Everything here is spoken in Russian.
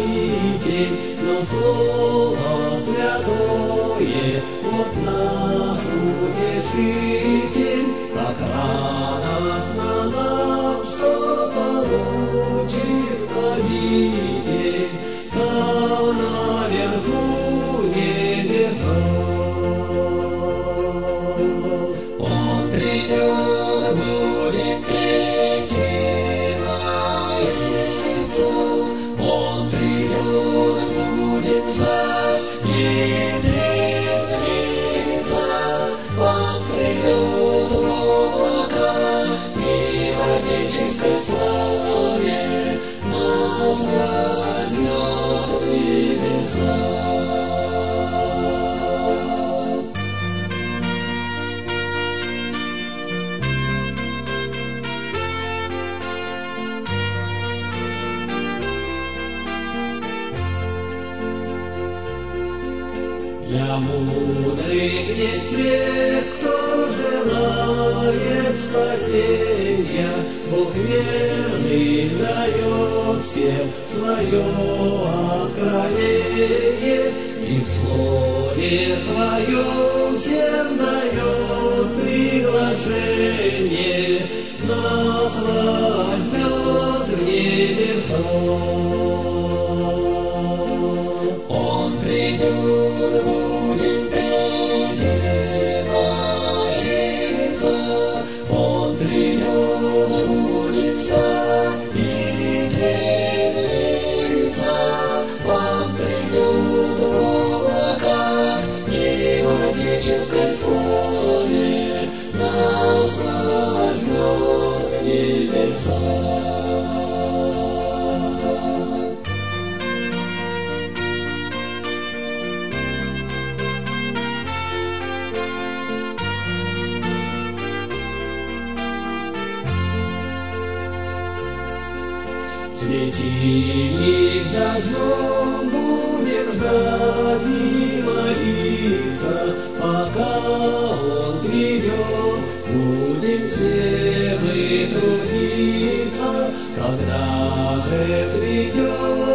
обитель, но Слово Святое от нас утешитель, как радостно нам, что получит обитель там наверху небеса. Он придет, будет прикрывается, Он придет, будет ждать, трезвиться, Он придет в облаках и в отеческой славе нас возьмет в небеса. Для мудрых есть свет, кто желает спасения. Бог верный дает всем свое откровение, и в слове своем всем дает приглашение, нас возьмет в небеса. Он придет, будет придевается, Он придет, будет ждать и трезвиться, Он придет в облаках и в отеческой славе нас возьмет в небеса. Светильник зажжем, будем ждать и молиться, пока Он придет, будем все мы трудиться, когда же придет